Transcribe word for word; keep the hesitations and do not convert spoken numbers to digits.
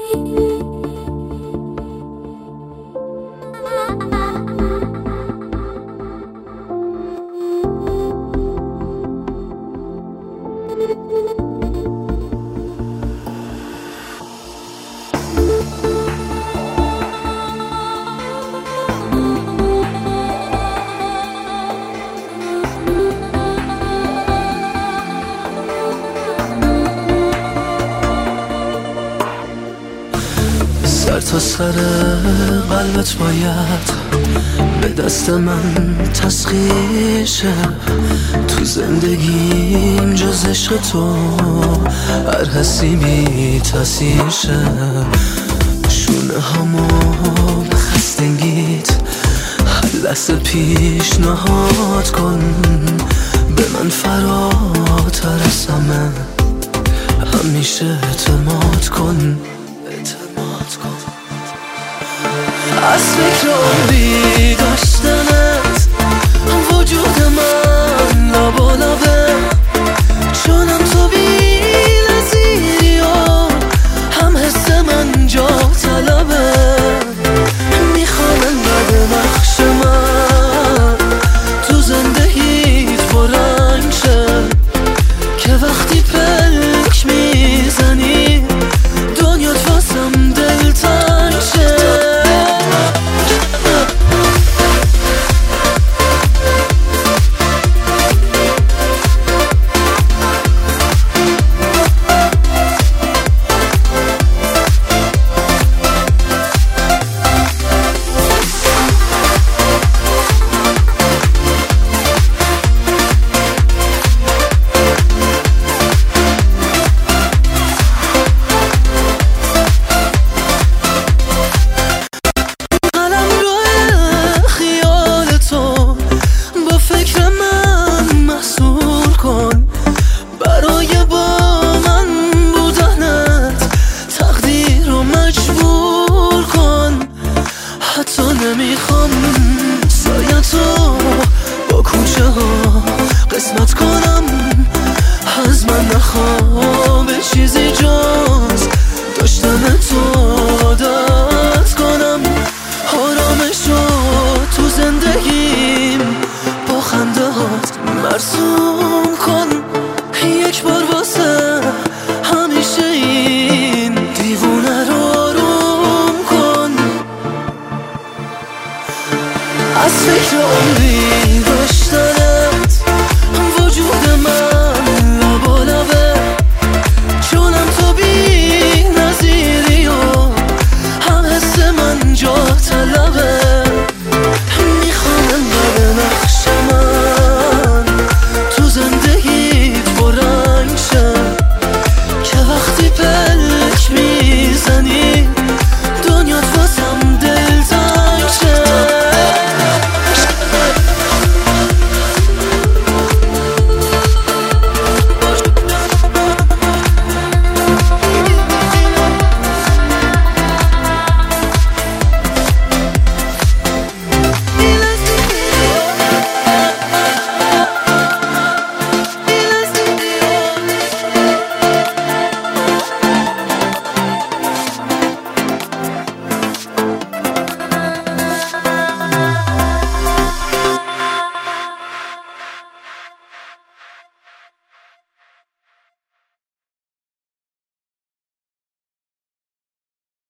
سر تا سر قلبت باید به دست من تسخیر شه. تو زندگیم جز عشق تو هر حسی بی تاثیر شه. شونه همو به خستگیت هر لحظه پیشنهاد کن. به من فراتر از همه همیشه اعتماد کن. از فکر عمری داشتنت وجود من لابالابه. چونم تو بی نظیری و هم حس من جا طلبه. میخوام انقدر نقش من تو زندگیت پررنگ شه که وقتی پلک میزنی دنیات واسم دلتنگ شه. نمیخوام سایه تو با کوچه ها قسمت کنم. از من نخواه به چیزی جز داشتن تو عادت کنم. آرامشو تو زندگیم با خنده هات مرسوم کن. یک بار واسه همیشه این دیوونه رو آروم کن. از فکر